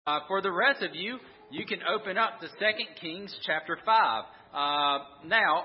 For the rest of you, you can open up to Second Kings chapter 5. Now,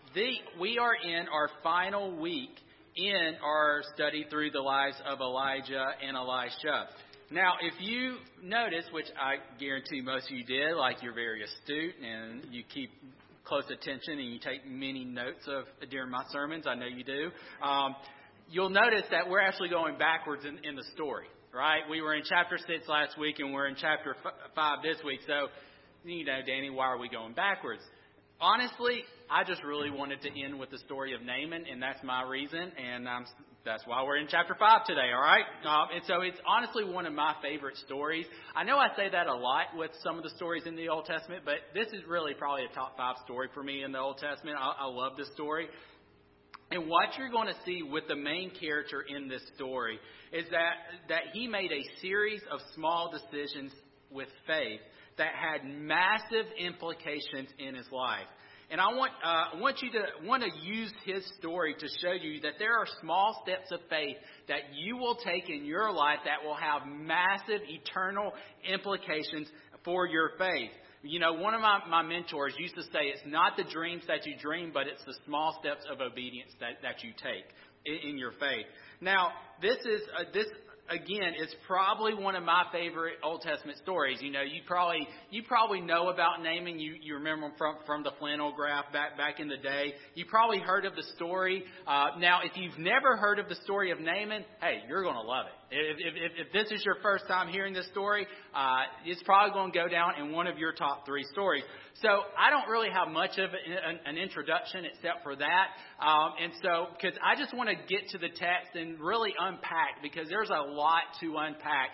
we are in our final week in our study through the lives of Elijah and Elisha. Now, if you notice, which I guarantee most of you did, like you're very astute and you keep close attention and you take many notes during my sermons, I know you do, you'll notice that we're actually going backwards in the story. Right? We were in chapter 6 last week, and we're in chapter 5 this week. So, Danny, why are we going backwards? Honestly, I just really wanted to end with the story of Naaman, and that's my reason, and that's why we're in chapter 5 today, all right? And so it's honestly one of my favorite stories. I know I say that a lot with some of the stories in the Old Testament, but this is really probably a top 5 story for me in the Old Testament. I love this story. And what you're going to see with the main character in this story is that he made a series of small decisions with faith that had massive implications in his life. And I want to use his story to show you that there are small steps of faith that you will take in your life that will have massive eternal implications for your faith. One of my mentors used to say, it's not the dreams that you dream, but it's the small steps of obedience that you take in your faith. Now, this again, is probably one of my favorite Old Testament stories. You probably know about Naaman. You remember him from the flannel graph back in the day. You probably heard of the story. Now, if you've never heard of the story of Naaman, hey, you're going to love it. If this is your first time hearing this story, it's probably going to go down in one of your top 3 stories. So I don't really have much of an introduction except for that. And so, because I just want to get to the text and really unpack, because there's a lot to unpack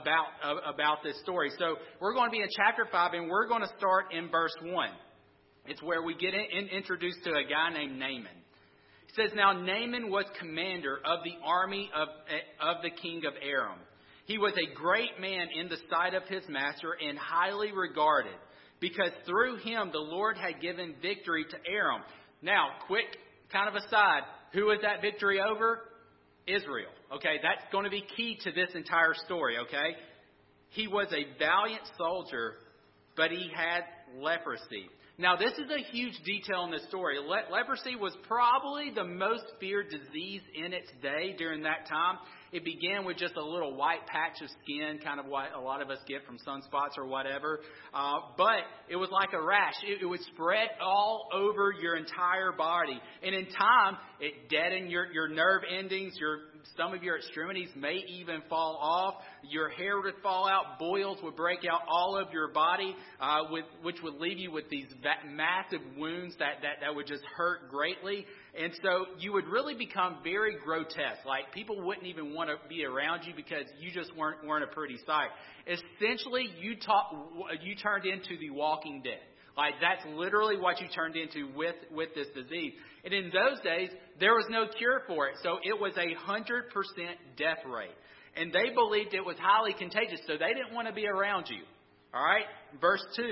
about this story. So we're going to be in chapter 5, and we're going to start in verse 1. It's where we get introduced to a guy named Naaman. It says, now Naaman was commander of the army of the king of Aram. He was a great man in the sight of his master and highly regarded, because through him the Lord had given victory to Aram. Now, quick kind of aside, who was that victory over? Israel. Okay, that's going to be key to this entire story, okay? He was a valiant soldier, but he had leprosy. Now, this is a huge detail in this story. Leprosy was probably the most feared disease in its day during that time. It began with just a little white patch of skin, kind of what a lot of us get from sunspots or whatever. But it was like a rash. It would spread all over your entire body. And in time, it deadened your nerve endings. Some of your extremities may even fall off. Your hair would fall out. Boils would break out all over your body, which would leave you with these massive wounds that would just hurt greatly. And so you would really become very grotesque. Like, people wouldn't even want to be around you because you just weren't a pretty sight. Essentially, you turned into the Walking Dead. Like, that's literally what you turned into with this disease. And in those days, there was no cure for it. So it was 100% death rate. And they believed it was highly contagious, so they didn't want to be around you. All right? Verse 2.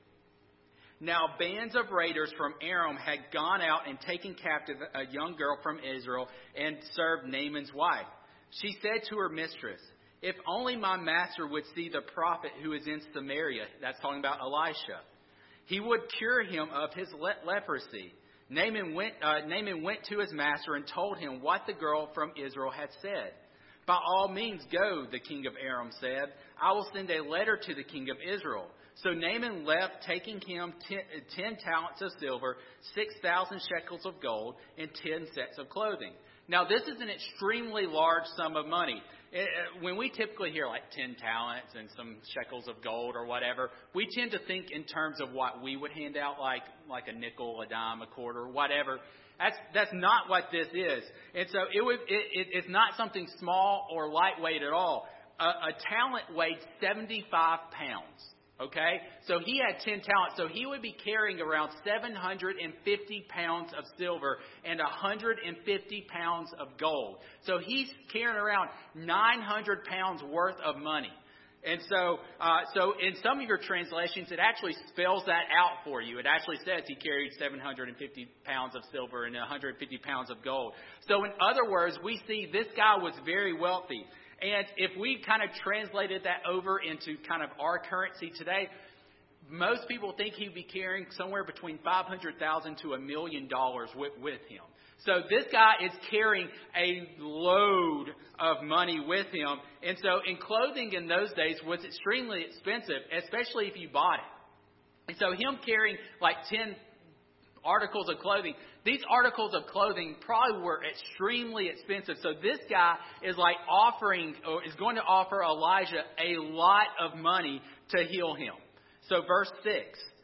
Now, bands of raiders from Aram had gone out and taken captive a young girl from Israel and served Naaman's wife. She said to her mistress, if only my master would see the prophet who is in Samaria. That's talking about Elisha. He would cure him of his leprosy. Naaman went to his master and told him what the girl from Israel had said. By all means go, the king of Aram said. I will send a letter to the king of Israel. So Naaman left, taking him 10 talents of silver, 6,000 shekels of gold, and 10 sets of clothing. Now, this is an extremely large sum of money. When we typically hear like 10 talents and some shekels of gold or whatever, we tend to think in terms of what we would hand out, like a nickel, a dime, a quarter, whatever. That's not what this is. And so it's not something small or lightweight at all. A talent weighed 75 pounds. Okay? So he had 10 talents. So he would be carrying around 750 pounds of silver and 150 pounds of gold. So he's carrying around 900 pounds worth of money. And so in some of your translations, it actually spells that out for you. It actually says he carried 750 pounds of silver and 150 pounds of gold. So in other words, we see this guy was very wealthy. And if we kind of translated that over into kind of our currency today, most people think he'd be carrying somewhere between $500,000 to $1 million with him. So this guy is carrying a load of money with him. And so in clothing in those days was extremely expensive, especially if you bought it. And so him carrying like 10 articles of clothing, these articles of clothing probably were extremely expensive. So this guy is like is going to offer Elijah a lot of money to heal him. So verse 6,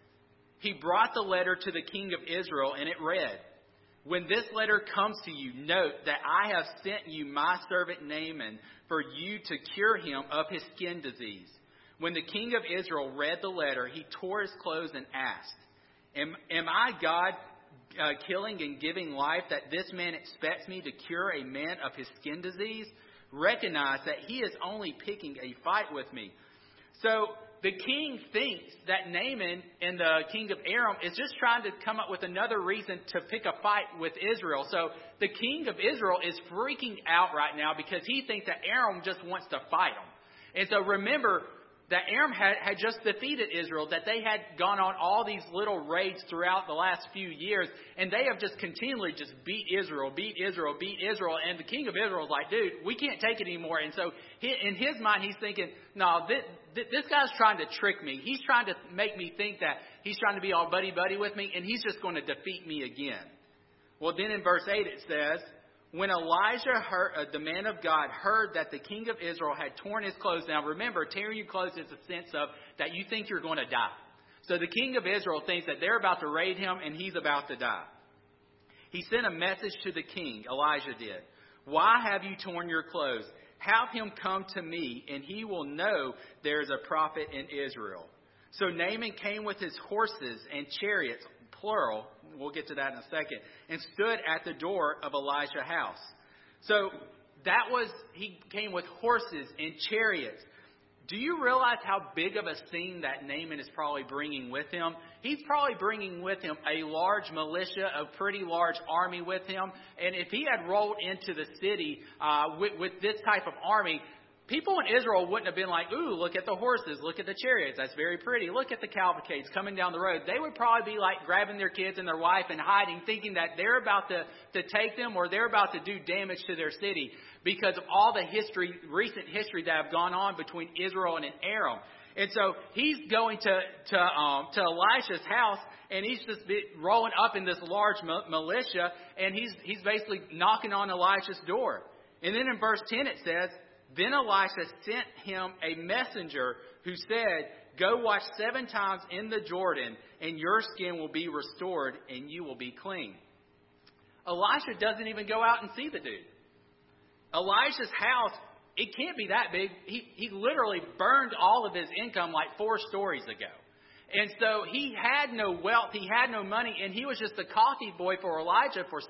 he brought the letter to the king of Israel, and it read, "When this letter comes to you, note that I have sent you my servant Naaman for you to cure him of his skin disease." When the king of Israel read the letter, he tore his clothes and asked, Am I God killing and giving life that this man expects me to cure a man of his skin disease? Recognize that he is only picking a fight with me. So the king thinks that Naaman and the king of Aram is just trying to come up with another reason to pick a fight with Israel. So the king of Israel is freaking out right now because he thinks that Aram just wants to fight him. And so remember that Aram had just defeated Israel, that they had gone on all these little raids throughout the last few years, and they have just continually just beat Israel. And the king of Israel is like, dude, we can't take it anymore. And so in his mind, he's thinking, no, this guy's trying to trick me. He's trying to make me think that he's trying to be all buddy-buddy with me, and he's just going to defeat me again. Well, then in verse 8 it says, when Elijah, the man of God, heard that the king of Israel had torn his clothes. Now remember, tearing your clothes is a sense of that you think you're going to die. So the king of Israel thinks that they're about to raid him and he's about to die. He sent a message to the king, Elijah did. Why have you torn your clothes? Have him come to me, and he will know there is a prophet in Israel. So Naaman came with his horses and chariots, plural, we'll get to that in a second, and stood at the door of Elijah's house. So he came with horses and chariots. Do you realize how big of a scene that Naaman is probably bringing with him? He's probably bringing with him a large militia, a pretty large army with him. And if he had rolled into the city with this type of army, people in Israel wouldn't have been like, ooh, look at the horses, look at the chariots, that's very pretty, look at the cavalcades coming down the road. They would probably be like grabbing their kids and their wife and hiding, thinking that they're about to take them or they're about to do damage to their city because of all the recent history that have gone on between Israel and Aram. And so he's going to Elisha's house, and he's just rolling up in this large militia, and he's basically knocking on Elisha's door. And then in verse 10 it says, then Elisha sent him a messenger who said, go wash 7 times in the Jordan, and your skin will be restored, and you will be clean. Elisha doesn't even go out and see the dude. Elisha's house, it can't be that big. He literally burned all of his income like 4 stories ago. And so he had no wealth, he had no money, and he was just a coffee boy for Elijah for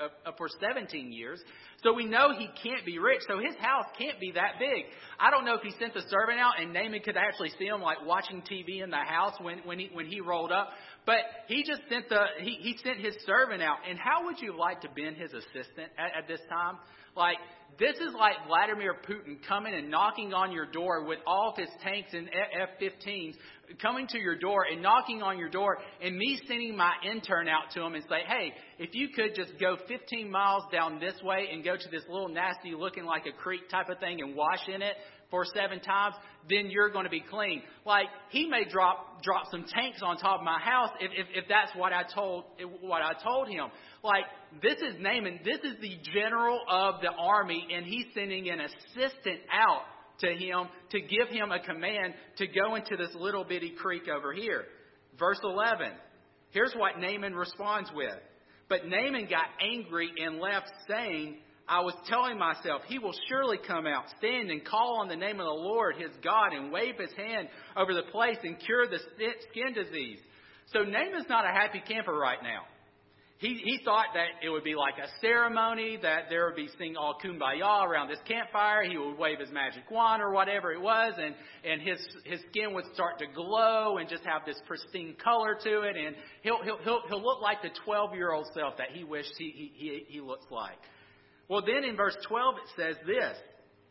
17 years. So we know he can't be rich, so his house can't be that big. I don't know if he sent the servant out and Naaman could actually see him like watching TV in the house when he rolled up. But he just sent he sent his servant out. And how would you like to be his assistant at this time? Like, this is like Vladimir Putin coming and knocking on your door with all of his tanks and F-15s coming to your door and knocking on your door, and me sending my intern out to him and say, hey, if you could just go 15 miles down this way and go to this little nasty looking like a creek type of thing and wash in it for 7 times, then you're going to be clean. Like, he may drop some tanks on top of my house if that's what I told him. Like, this is Naaman. This is the general of the army, and he's sending an assistant out to him to give him a command to go into this little bitty creek over here. Verse 11. Here's what Naaman responds with. But Naaman got angry and left, saying, I was telling myself, he will surely come out, stand and call on the name of the Lord his God, and wave his hand over the place and cure the skin disease. So Naaman's not a happy camper right now. He thought that it would be like a ceremony, that there would be sing all kumbaya around this campfire. He would wave his magic wand or whatever it was, and his skin would start to glow and just have this pristine color to it, and he'll look like the 12-year-old self that he wished he looks like. Well, then in verse 12 it says this.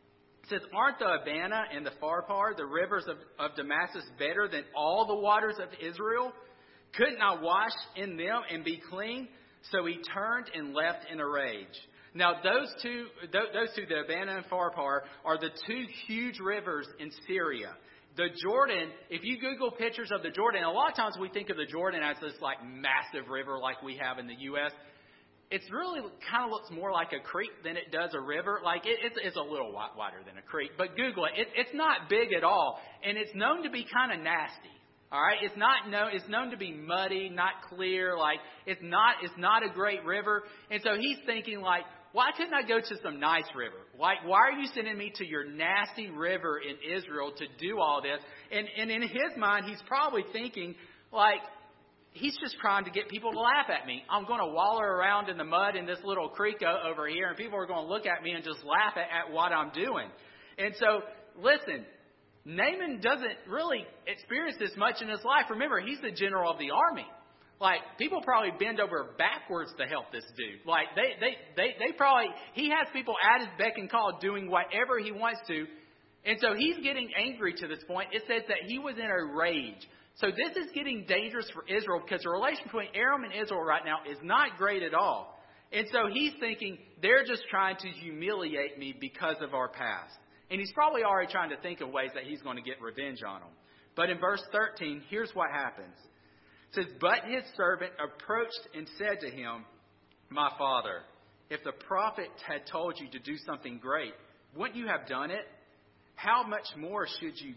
It says, aren't the Abana and the Pharpar, the rivers of Damascus, better than all the waters of Israel? Couldn't I wash in them and be clean? So he turned and left in a rage. Now, those two, the Abana and Pharpar, are the two huge rivers in Syria. The Jordan, if you Google pictures of the Jordan, a lot of times we think of the Jordan as this like massive river like we have in the U.S. It's really kind of looks more like a creek than it does a river. Like it's a little wider than a creek, but Google it. It's not big at all, and it's known to be kind of nasty. All right, it's known to be muddy, not clear. Like it's not a great river, and so he's thinking like, why couldn't I go to some nice river? Like, why are you sending me to your nasty river in Israel to do all this? And in his mind, he's probably thinking like, he's just trying to get people to laugh at me. I'm going to waller around in the mud in this little creek over here, and people are going to look at me and just laugh at what I'm doing. And so, listen, Naaman doesn't really experience this much in his life. Remember, he's the general of the army. Like, people probably bend over backwards to help this dude. Like, they probably, he has people at his beck and call doing whatever he wants to. And so he's getting angry to this point. It says that he was in a rage. So this is getting dangerous for Israel because the relation between Aram and Israel right now is not great at all. And so he's thinking, they're just trying to humiliate me because of our past. And he's probably already trying to think of ways that he's going to get revenge on them. But in verse 13, here's what happens. It says, but his servant approached and said to him, my father, if the prophet had told you to do something great, wouldn't you have done it? How much more should you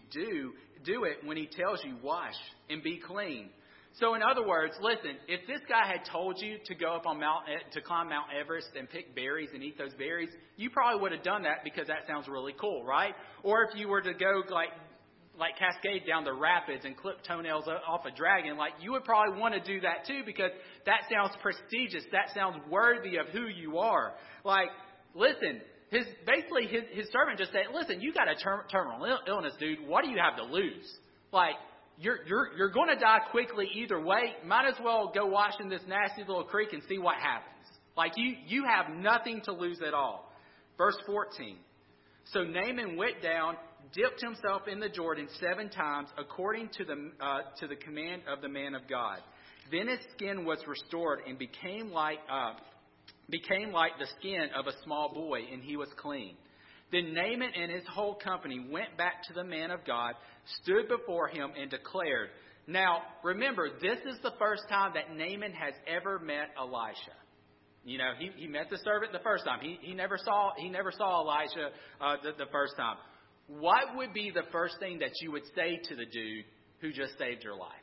do it when he tells you wash and be clean? So in other words, listen, if this guy had told you to go up on to climb Mount Everest and pick berries and eat those berries, you probably would have done that because that sounds really cool, right? Or if you were to go like cascade down the rapids and clip toenails off a dragon, like you would probably want to do that too because that sounds prestigious. That sounds worthy of who you are. Like, listen, his servant just said, listen, you got a terminal illness, dude. What do you have to lose? Like, you're going to die quickly either way. Might as well go wash in this nasty little creek and see what happens. Like, you have nothing to lose at all. Verse 14. So Naaman went down, dipped himself in the Jordan 7 times, according to the command of the man of God. Then his skin was restored and became like the skin of a small boy, and he was clean. Then Naaman and his whole company went back to the man of God, stood before him, and declared. Now, remember, this is the first time that Naaman has ever met Elisha. You know, he met the servant the first time. He never saw Elisha the first time. What would be the first thing that you would say to the dude who just saved your life?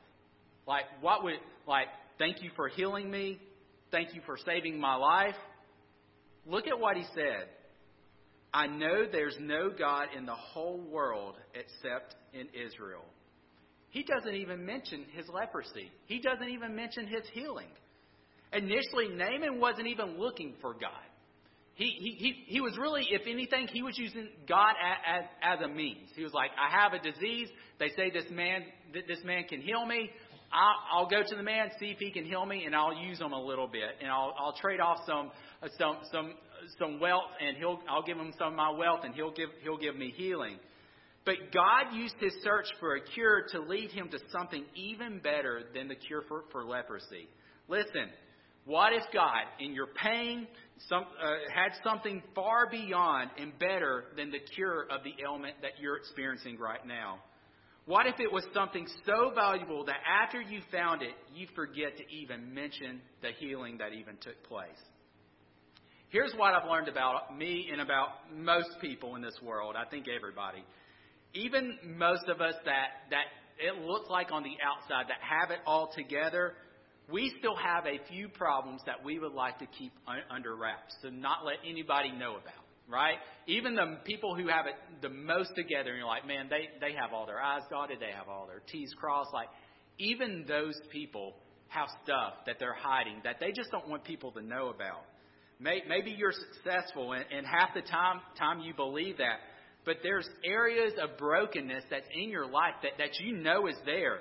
Thank you for healing me. Thank you for saving my life. Look at what he said. I know there's no God in the whole world except in Israel. He doesn't even mention his leprosy. He doesn't even mention his healing. Initially, Naaman wasn't even looking for God. He was really, if anything, he was using God as a means. He was like, I have a disease. They say this man can heal me. I'll go to the man, see if he can heal me, and I'll use him a little bit, and I'll trade off some wealth, and I'll give him some of my wealth, and he'll give me healing. But God used his search for a cure to lead him to something even better than the cure for leprosy. Listen, what if God, in your pain, had something far beyond and better than the cure of the ailment that you're experiencing right now? What if it was something so valuable that after you found it, you forget to even mention the healing that even took place? Here's what I've learned about me and about most people in this world. I think everybody. Even most of us that it looks like on the outside that have it all together, we still have a few problems that we would like to keep under wraps, to not let anybody know about. Right? Even the people who have it the most together, and you're like, man, they have all their I's dotted, they have all their T's crossed. Like, even those people have stuff that they're hiding that they just don't want people to know about. Maybe you're successful, and half the time you believe that, but there's areas of brokenness that's in your life that you know is there.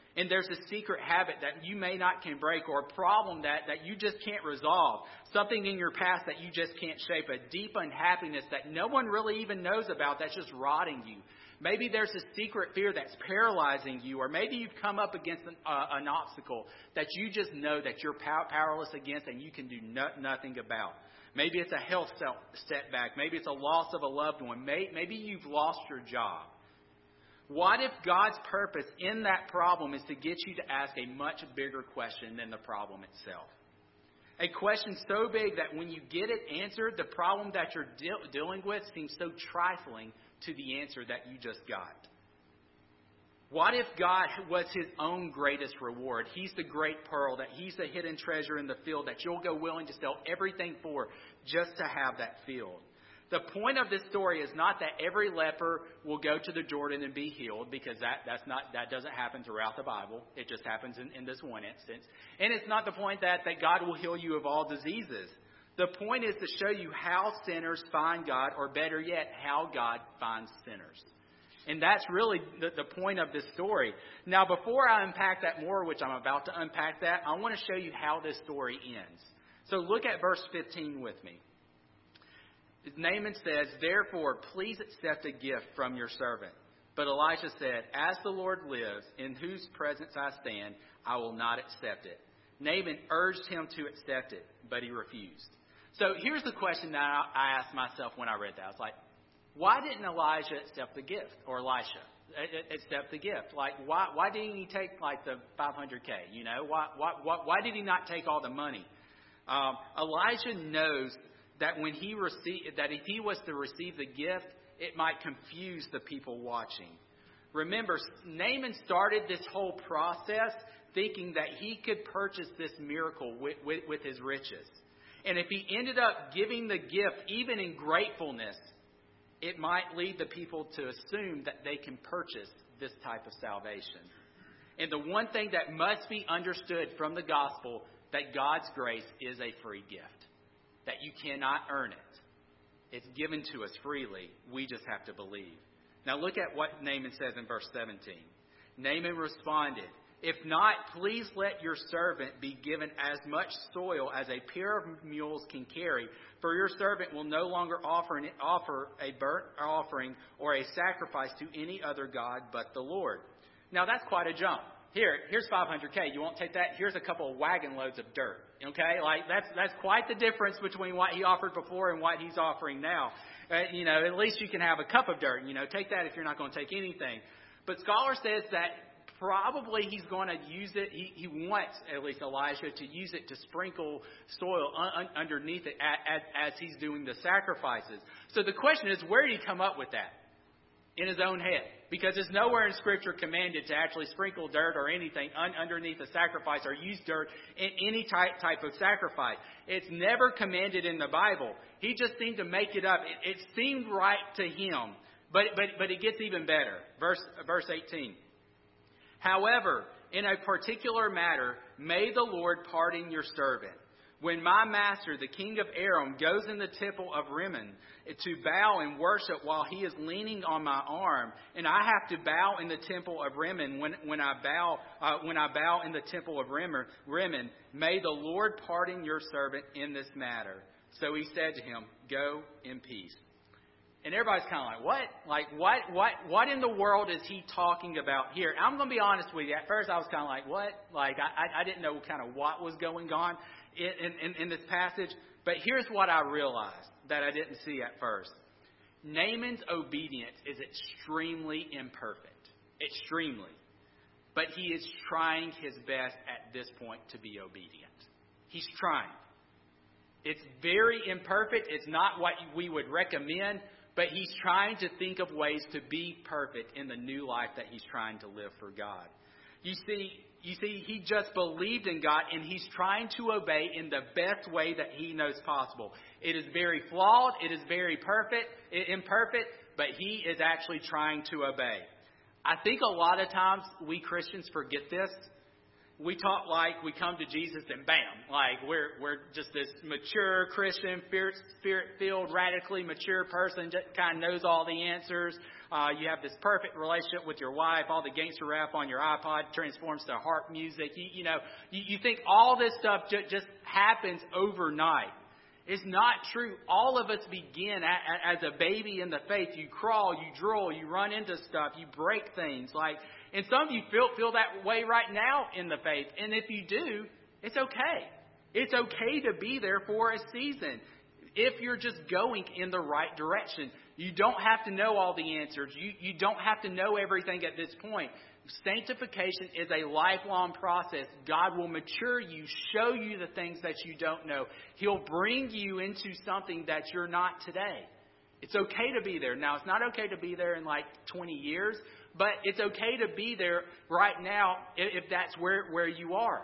And there's a secret habit that you may not can break, or a problem that you just can't resolve. Something in your past that you just can't shape. A deep unhappiness that no one really even knows about that's just rotting you. Maybe there's a secret fear that's paralyzing you. Or maybe you've come up against an obstacle that you just know that you're powerless against and you can do nothing about. Maybe it's a health setback. Maybe it's a loss of a loved one. Maybe you've lost your job. What if God's purpose in that problem is to get you to ask a much bigger question than the problem itself? A question so big that when you get it answered, the problem that you're dealing with seems so trifling to the answer that you just got. What if God was his own greatest reward? He's the great pearl, that he's the hidden treasure in the field that you'll go willing to sell everything for just to have that field. The point of this story is not that every leper will go to the Jordan and be healed, because that doesn't happen throughout the Bible. It just happens in this one instance. And it's not the point that God will heal you of all diseases. The point is to show you how sinners find God, or better yet, how God finds sinners. And that's really the point of this story. Now, before I unpack that more, which I'm about to unpack that, I want to show you how this story ends. So look at verse 15 with me. Naaman says, "Therefore, please accept a gift from your servant." But Elisha said, "As the Lord lives, in whose presence I stand, I will not accept it." Naaman urged him to accept it, but he refused. So here's the question that I asked myself when I read that. I was like, why didn't Elijah accept the gift, or Elisha accept the gift? Like, why didn't he take like the $500K? You know, why did he not take all the money? Elijah knows that when if he was to receive the gift, it might confuse the people watching. Remember, Naaman started this whole process thinking that he could purchase this miracle with his riches. And if he ended up giving the gift, even in gratefulness, it might lead the people to assume that they can purchase this type of salvation. And the one thing that must be understood from the gospel, that God's grace is a free gift. That you cannot earn it. It's given to us freely. We just have to believe. Now look at what Naaman says in verse 17. Naaman responded, "If not, please let your servant be given as much soil as a pair of mules can carry, for your servant will no longer offer a burnt offering or a sacrifice to any other god but the Lord." Now that's quite a jump. Here's $500K. You won't take that? Here's a couple of wagon loads of dirt. Okay, like that's quite the difference between what he offered before and what he's offering now. At least you can have a cup of dirt. Take that if you're not going to take anything. But Scholar says that probably he's going to use it. He wants, at least Elisha, to use it to sprinkle soil underneath it as he's doing the sacrifices. So the question is, where did he come up with that? In his own head. Because it's nowhere in Scripture commanded to actually sprinkle dirt or anything underneath a sacrifice, or use dirt in any type of sacrifice. It's never commanded in the Bible. He just seemed to make it up. It seemed right to him. But it gets even better. Verse 18. "However, in a particular matter, may the Lord pardon your servant. When my master, the king of Aram, goes in the temple of Rimmon to bow and worship while he is leaning on my arm, and I have to bow in the temple of Rimmon when I bow in the temple of Rimmon, may the Lord pardon your servant in this matter." So he said to him, "Go in peace." And everybody's kind of like, what? What in the world is he talking about here? I'm going to be honest with you. At first I was kind of like, what? Like, I didn't know kind of what was going on in this passage. But here's what I realized that I didn't see at first. Naaman's obedience is extremely imperfect. Extremely. But he is trying his best at this point to be obedient. He's trying. It's very imperfect. It's not what we would recommend. But he's trying to think of ways to be perfect in the new life that he's trying to live for God. You see, he just believed in God, and he's trying to obey in the best way that he knows possible. It is very flawed. It is very imperfect, but he is actually trying to obey. I think a lot of times we Christians forget this. we talk like we come to Jesus and bam, like we're just this mature Christian, spirit-filled, radically mature person that kind of knows all the answers. You have this perfect relationship with your wife. All the gangster rap on your iPod transforms to harp music. You think all this stuff just happens overnight. It's not true. All of us begin as a baby in the faith. You crawl, you drool, you run into stuff, you break things. And some of you feel that way right now in the faith. And if you do, it's okay. It's okay to be there for a season if you're just going in the right direction. You don't have to know all the answers. You don't have to know everything at this point. Sanctification is a lifelong process. God will mature you, show you the things that you don't know. He'll bring you into something that you're not today. It's okay to be there. Now, it's not okay to be there in 20 years, but it's okay to be there right now if that's where you are.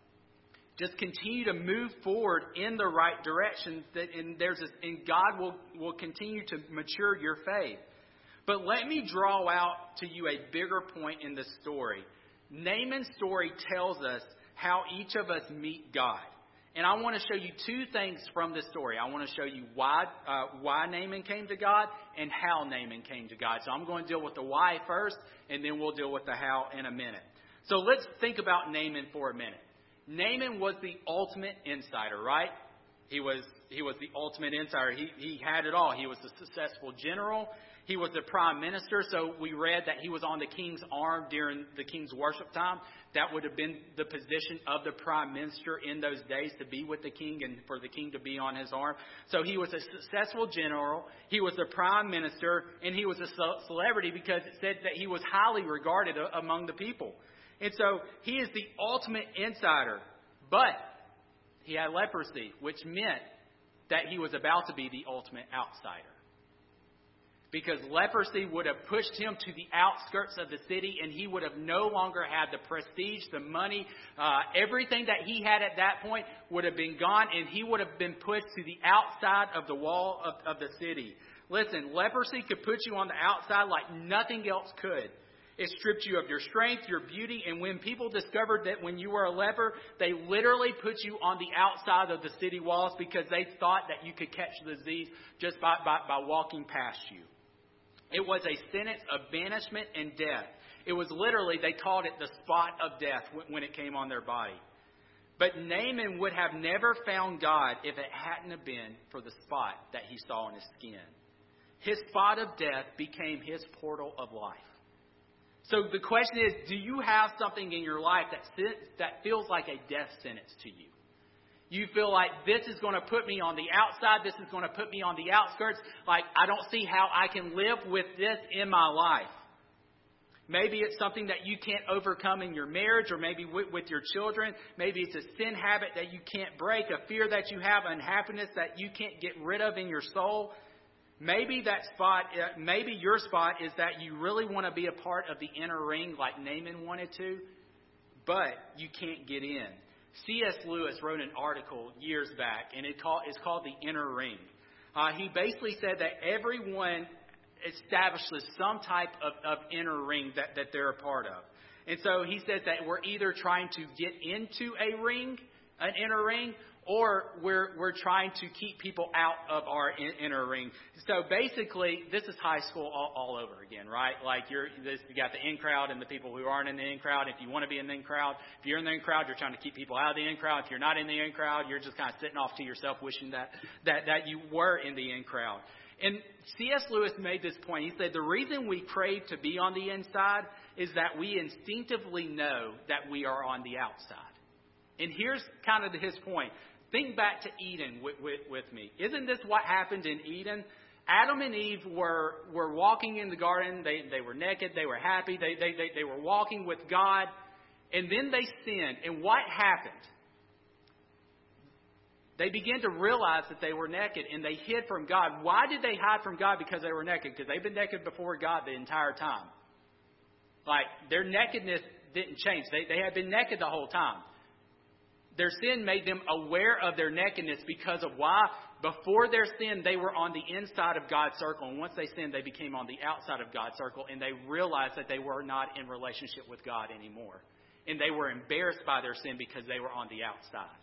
Just continue to move forward in the right direction, and God will continue to mature your faith. But let me draw out to you a bigger point in the story. Naaman's story tells us how each of us meet God. And I want to show you two things from this story. I want to show you why Naaman came to God and how Naaman came to God. So I'm going to deal with the why first, and then we'll deal with the how in a minute. So let's think about Naaman for a minute. Naaman was the ultimate insider, right? He was the ultimate insider. He had it all. He was a successful general. He was the prime minister. So we read that he was on the king's arm during the king's worship time. That would have been the position of the prime minister in those days, to be with the king and for the king to be on his arm. So he was a successful general. He was the prime minister, and he was a celebrity because it said that he was highly regarded among the people. And so he is the ultimate insider. But he had leprosy, which meant that he was about to be the ultimate outsider. Because leprosy would have pushed him to the outskirts of the city, and he would have no longer had the prestige, the money, everything that he had at that point would have been gone, and he would have been pushed to the outside of the wall of the city. Listen, leprosy could put you on the outside like nothing else could. It stripped you of your strength, your beauty, and when people discovered that when you were a leper, they literally put you on the outside of the city walls because they thought that you could catch the disease just by walking past you. It was a sentence of banishment and death. It was literally, they called it the spot of death when it came on their body. But Naaman would have never found God if it hadn't have been for the spot that he saw in his skin. His spot of death became his portal of life. So the question is, do you have something in your life that feels like a death sentence to you? You feel like this is going to put me on the outside, this is going to put me on the outskirts, like I don't see how I can live with this in my life. Maybe it's something that you can't overcome in your marriage, or maybe with your children. Maybe it's a sin habit that you can't break, a fear that you have, unhappiness that you can't get rid of in your soul. Maybe your spot is that you really want to be a part of the inner ring like Naaman wanted to, but you can't get in. C.S. Lewis wrote an article years back, and it's called The Inner Ring. He basically said that everyone establishes some type of inner ring that they're a part of. And so he says that we're either trying to get into a ring, an inner ring, or we're trying to keep people out of our inner ring. So basically, this is high school all over again, right? Like you got the in crowd and the people who aren't in the in crowd. If you want to be in the in crowd, if you're in the in crowd, you're trying to keep people out of the in crowd. If you're not in the in crowd, you're just kind of sitting off to yourself, wishing that you were in the in crowd. And C.S. Lewis made this point. He said the reason we crave to be on the inside is that we instinctively know that we are on the outside. And here's kind of his point. Think back to Eden with me. Isn't this what happened in Eden? Adam and Eve were walking in the garden. They were naked. They were happy. They were walking with God. And then they sinned. And what happened? They began to realize that they were naked, and they hid from God. Why did they hide from God? Because they were naked. Because they've been naked before God the entire time. Like, their nakedness didn't change. They had been naked the whole time. Their sin made them aware of their nakedness because of why? Before their sin, they were on the inside of God's circle. And once they sinned, they became on the outside of God's circle. And they realized that they were not in relationship with God anymore. and they were embarrassed by their sin because they were on the outside.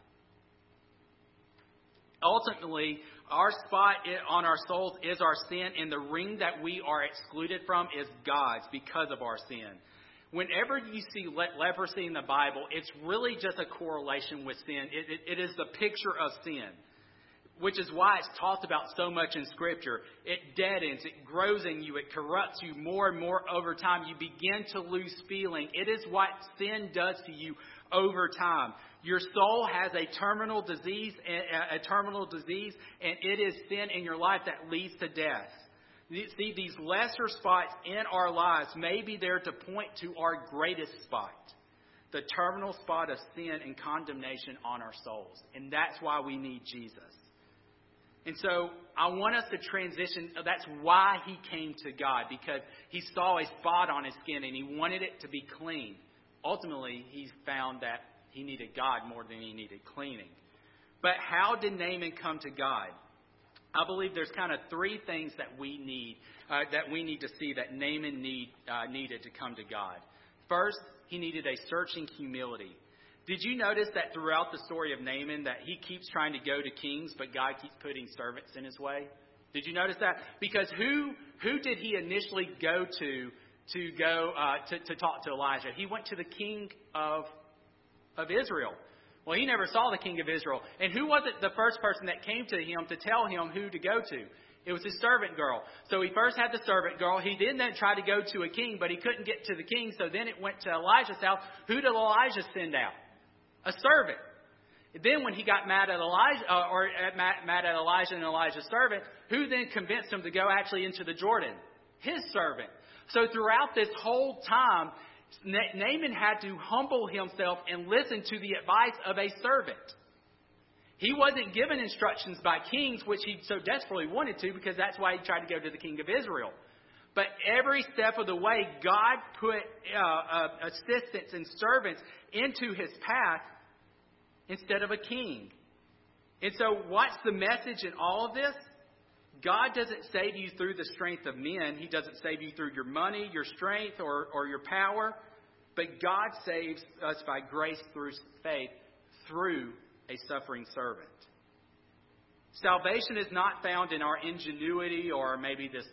Ultimately, our spot on our souls is our sin, and the ring that we are excluded from is God's because of our sin. Whenever you see leprosy in the Bible, it's really just a correlation with sin. It is the picture of sin, which is why it's talked about so much in Scripture. It deadens, it grows in you, it corrupts you more and more over time. You begin to lose feeling. It is what sin does to you over time. Your soul has a terminal disease, and it is sin in your life that leads to death. See, these lesser spots in our lives may be there to point to our greatest spot, the terminal spot of sin and condemnation on our souls. And that's why we need Jesus. And so I want us to transition. That's why he came to God, because he saw a spot on his skin and he wanted it to be clean. Ultimately, he found that he needed God more than he needed cleaning. But how did Naaman come to God? I believe there's kind of three things that we need to see that Naaman needed to come to God. First, he needed a searching humility. Did you notice that throughout the story of Naaman that he keeps trying to go to kings, but God keeps putting servants in his way? Did you notice that? Because who did he initially go to talk to Elijah? He went to the king of Israel. Well, he never saw the king of Israel. And who was it, the first person that came to him to tell him who to go to? It was his servant girl. So he first had the servant girl. He then tried to go to a king, but he couldn't get to the king. So then it went to Elijah's house. Who did Elijah send out? A servant. Then when he got mad at Elijah and Elijah's servant, who then convinced him to go actually into the Jordan? His servant. So throughout this whole time, Naaman had to humble himself and listen to the advice of a servant. He wasn't given instructions by kings, which he so desperately wanted to, because that's why he tried to go to the king of Israel. But every step of the way, God put assistants and servants into his path instead of a king. And so what's the message in all of this? God doesn't save you through the strength of men. He doesn't save you through your money, your strength, or your power. But God saves us by grace through faith through a suffering servant. Salvation is not found in our ingenuity or maybe this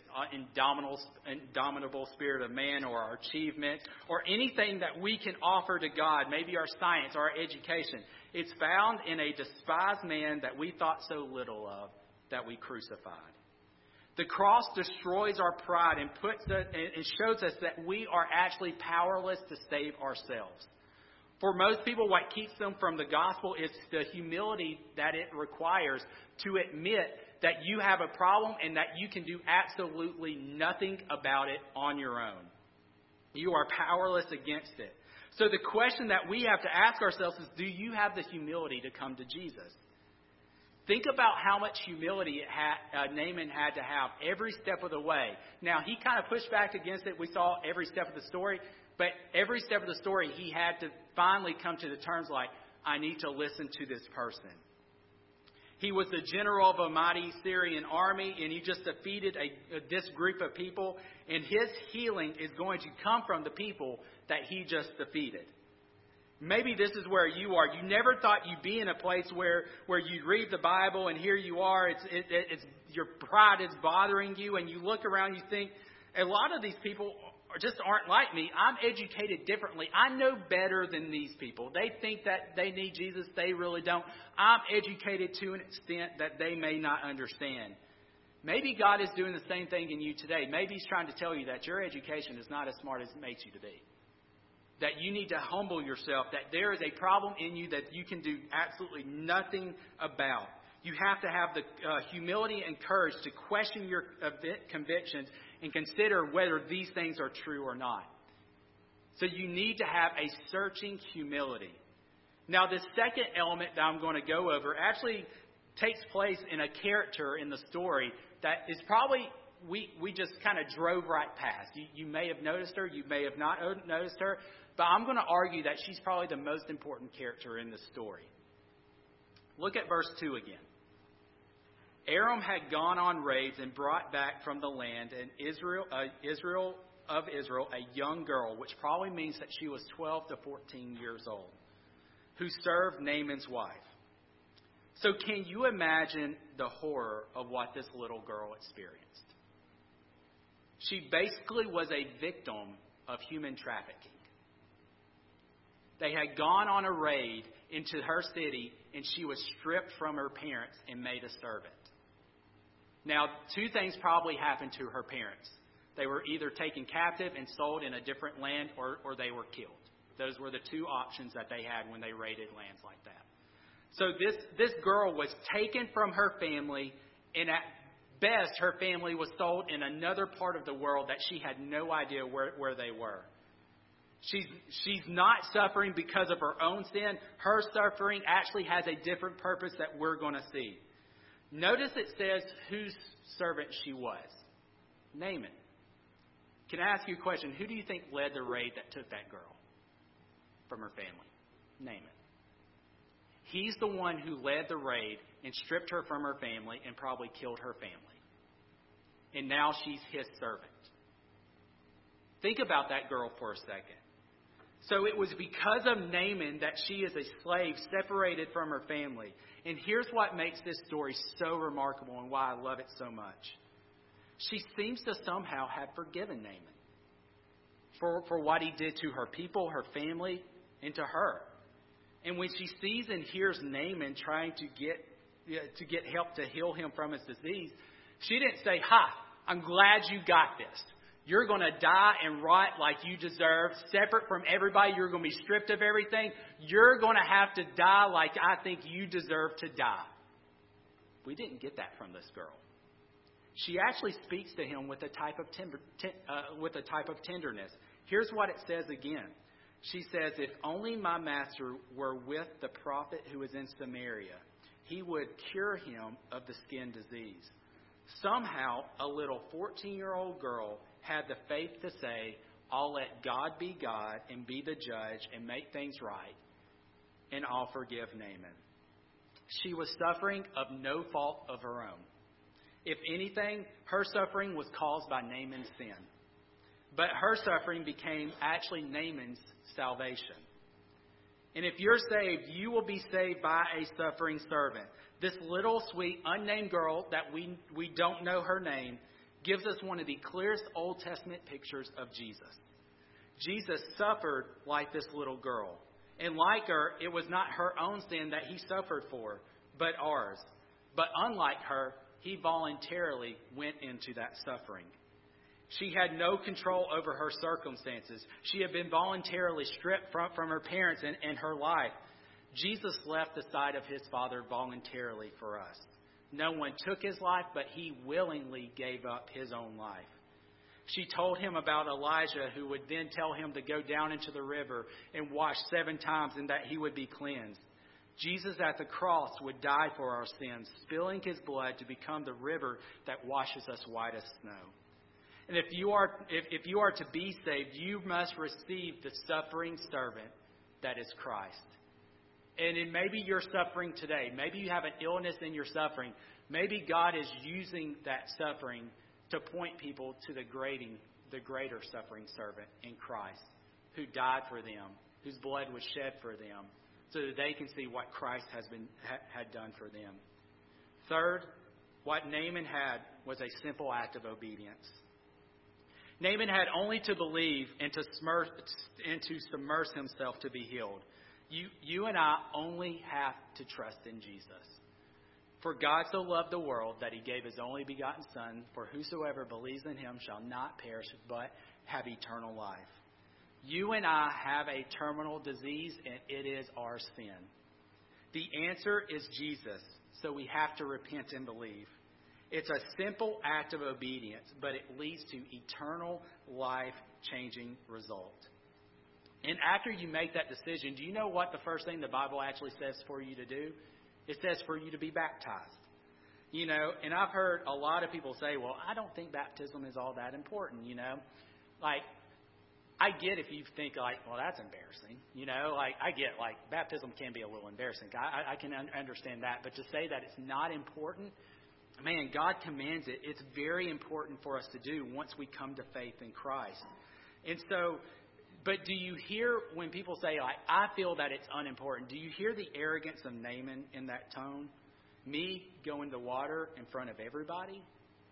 indomitable spirit of man or our achievement or anything that we can offer to God, maybe our science or our education. It's found in a despised man that we thought so little of, that we crucified. The cross destroys our pride and shows us that we are actually powerless to save ourselves. For most people, what keeps them from the gospel is the humility that it requires to admit that you have a problem and that you can do absolutely nothing about it on your own. You are powerless against it. So the question that we have to ask ourselves is, do you have the humility to come to Jesus? Think about how much humility Naaman had to have every step of the way. Now, he kind of pushed back against it. We saw every step of the story. But every step of the story, he had to finally come to the terms like, I need to listen to this person. He was the general of a mighty Syrian army, and he just defeated this group of people. And his healing is going to come from the people that he just defeated. Maybe this is where you are. You never thought you'd be in a place where you read the Bible and here you are. It's your pride is bothering you, and you look around, you think, a lot of these people just aren't like me. I'm educated differently. I know better than these people. They think that they need Jesus. They really don't. I'm educated to an extent that they may not understand. Maybe God is doing the same thing in you today. Maybe He's trying to tell you that your education is not as smart as it makes you to be. That you need to humble yourself. That there is a problem in you that you can do absolutely nothing about. You have to have the humility and courage to question your convictions and consider whether these things are true or not. So you need to have a searching humility. Now, the second element that I'm going to go over actually takes place in a character in the story that is probably we just kind of drove right past. You may have noticed her, you may have not noticed her, but I'm going to argue that she's probably the most important character in the story. Look at verse 2 again. Aram had gone on raids and brought back from the land, and Israel of Israel a young girl, which probably means that she was 12 to 14 years old, who served Naaman's wife. So can you imagine the horror of what this little girl experienced? She basically was a victim of human trafficking. They had gone on a raid into her city, and she was stripped from her parents and made a servant. Now, two things probably happened to her parents. They were either taken captive and sold in a different land, or they were killed. Those were the two options that they had when they raided lands like that. So this girl was taken from her family, and at best, her family was sold in another part of the world that she had no idea where they were. She's not suffering because of her own sin. Her suffering actually has a different purpose that we're going to see. Notice it says whose servant she was. Naaman. Can I ask you a question? Who do you think led the raid that took that girl from her family? Naaman. He's the one who led the raid and stripped her from her family and probably killed her family. And now she's his servant. Think about that girl for a second. So it was because of Naaman that she is a slave separated from her family. And here's what makes this story so remarkable and why I love it so much. She seems to somehow have forgiven Naaman for what he did to her people, her family, and to her. And when she sees and hears Naaman trying to get help to heal him from his disease, she didn't say, "Ha, I'm glad you got this. You're going to die and rot like you deserve, separate from everybody. You're going to be stripped of everything. You're going to have to die like I think you deserve to die." We didn't get that from this girl. She actually speaks to him with a type of tenderness. Here's what it says again. She says, "If only my master were with the prophet who is in Samaria, he would cure him of the skin disease." Somehow, a little 14-year-old girl had the faith to say, "I'll let God be God and be the judge and make things right, and I'll forgive Naaman." She was suffering of no fault of her own. If anything, her suffering was caused by Naaman's sin. But her suffering became actually Naaman's salvation. And if you're saved, you will be saved by a suffering servant. This little sweet unnamed girl that we don't know her name gives us one of the clearest Old Testament pictures of Jesus. Jesus suffered like this little girl. And like her, it was not her own sin that he suffered for, but ours. But unlike her, he voluntarily went into that suffering. She had no control over her circumstances. She had been voluntarily stripped from her parents and her life. Jesus left the side of his Father voluntarily for us. No one took his life, but he willingly gave up his own life. She told him about Elijah, who would then tell him to go down into the river and wash 7 times and that he would be cleansed. Jesus at the cross would die for our sins, spilling his blood to become the river that washes us white as snow. And if you are to be saved, you must receive the suffering servant that is Christ. And maybe you're suffering today. Maybe you have an illness in your suffering. Maybe God is using that suffering to point people to the greater suffering servant in Christ, who died for them, whose blood was shed for them, so that they can see what Christ had done for them. Third, what Naaman had was a simple act of obedience. Naaman had only to believe and to submerge himself to be healed. You and I only have to trust in Jesus. For God so loved the world that he gave his only begotten Son, for whosoever believes in him shall not perish but have eternal life. You and I have a terminal disease, and it is our sin. The answer is Jesus, so we have to repent and believe. It's a simple act of obedience, but it leads to eternal life-changing result. And after you make that decision, do you know what the first thing the Bible actually says for you to do? It says for you to be baptized. You know, and I've heard a lot of people say, well, I don't think baptism is all that important, you know. Like, I get if you think like, well, that's embarrassing. You know, like I get like baptism can be a little embarrassing. I can understand that. But to say that it's not important, man, God commands it. It's very important for us to do once we come to faith in Christ. And so, but do you hear when people say, like, I feel that it's unimportant, do you hear the arrogance of Naaman in that tone? Me going to water in front of everybody?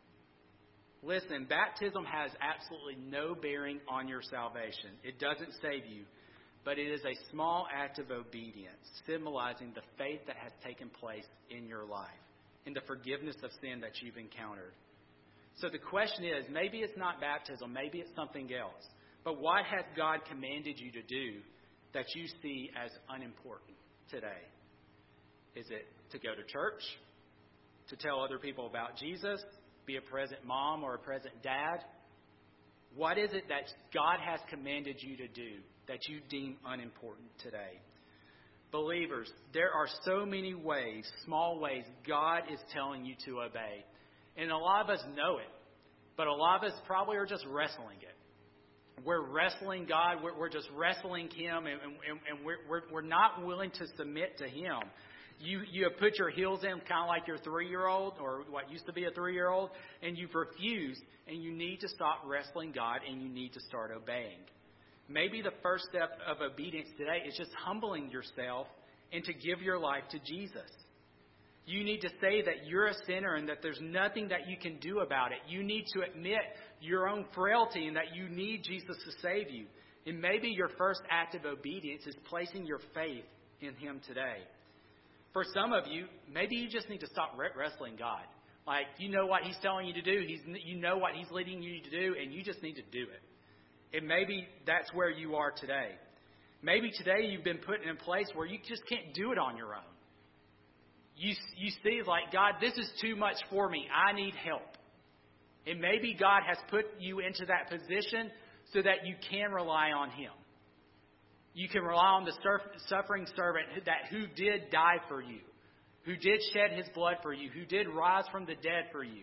Listen, baptism has absolutely no bearing on your salvation. It doesn't save you, but it is a small act of obedience, symbolizing the faith that has taken place in your life, in the forgiveness of sin that you've encountered. So the question is, maybe it's not baptism, maybe it's something else. But what has God commanded you to do that you see as unimportant today? Is it to go to church? To tell other people about Jesus? Be a present mom or a present dad? What is it that God has commanded you to do that you deem unimportant today? Believers, there are so many ways, small ways, God is telling you to obey. And a lot of us know it, but a lot of us probably are just wrestling it. We're wrestling God, we're just wrestling Him, and we're not willing to submit to Him. You have put your heels in kind of like your 3-year-old, or what used to be a 3-year-old, and you've refused, and you need to stop wrestling God, and you need to start obeying. Maybe the first step of obedience today is just humbling yourself and to give your life to Jesus. You need to say that you're a sinner and that there's nothing that you can do about it. You need to admit your own frailty and that you need Jesus to save you. And maybe your first act of obedience is placing your faith in Him today. For some of you, maybe you just need to stop wrestling God. Like, you know what He's telling you to do. You know what He's leading you to do, and you just need to do it. And maybe that's where you are today. Maybe today you've been put in a place where you just can't do it on your own. You see, like, God, this is too much for me. I need help. And maybe God has put you into that position so that you can rely on Him. You can rely on the suffering servant who did die for you, who did shed His blood for you, who did rise from the dead for you.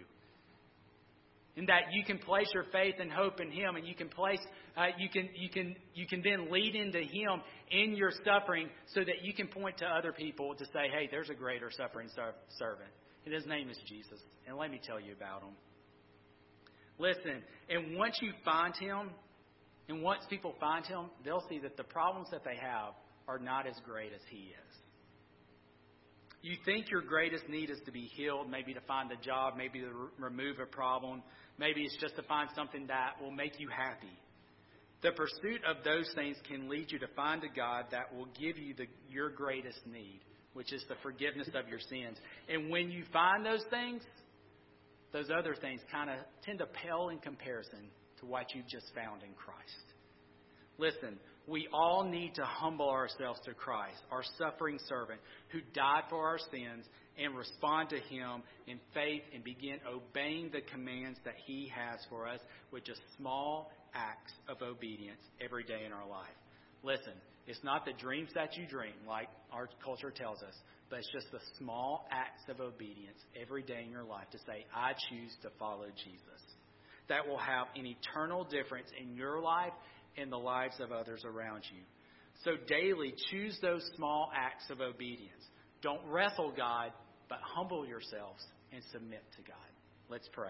And that you can place your faith and hope in Him, and you can place, you can then lead into Him in your suffering, so that you can point to other people to say, hey, there's a greater suffering servant, and His name is Jesus. And let me tell you about Him. Listen, and once you find Him, and once people find Him, they'll see that the problems that they have are not as great as He is. You think your greatest need is to be healed, maybe to find a job, maybe to remove a problem. Maybe it's just to find something that will make you happy. The pursuit of those things can lead you to find a God that will give you your greatest need, which is the forgiveness of your sins. And when you find those things, those other things kind of tend to pale in comparison to what you've just found in Christ. Listen, we all need to humble ourselves to Christ, our suffering servant, who died for our sins, and respond to Him in faith and begin obeying the commands that He has for us with just small acts of obedience every day in our life. Listen, it's not the dreams that you dream, like our culture tells us, but it's just the small acts of obedience every day in your life to say, I choose to follow Jesus. That will have an eternal difference in your life and the lives of others around you. So daily, choose those small acts of obedience. Don't wrestle God, but humble yourselves and submit to God. Let's pray.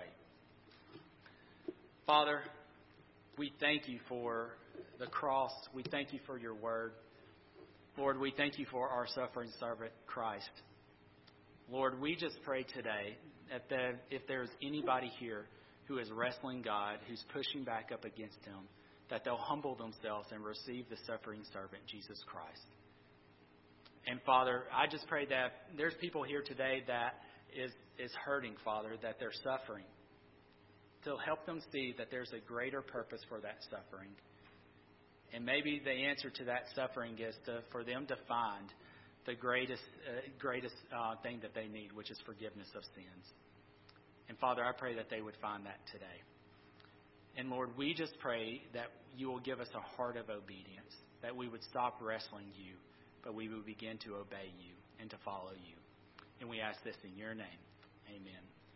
Father, we thank You for the cross. We thank You for Your word. Lord, we thank You for our suffering servant, Christ. Lord, we just pray today that if there's anybody here who is wrestling God, who's pushing back up against Him, that they'll humble themselves and receive the suffering servant, Jesus Christ. And Father, I just pray that there's people here today that is hurting, Father, that they're suffering. To help them see that there's a greater purpose for that suffering. And maybe the answer to that suffering is for them to find the greatest thing that they need, which is forgiveness of sins. And Father, I pray that they would find that today. And Lord, we just pray that You will give us a heart of obedience, that we would stop wrestling You, but we would begin to obey You and to follow You. And we ask this in Your name. Amen.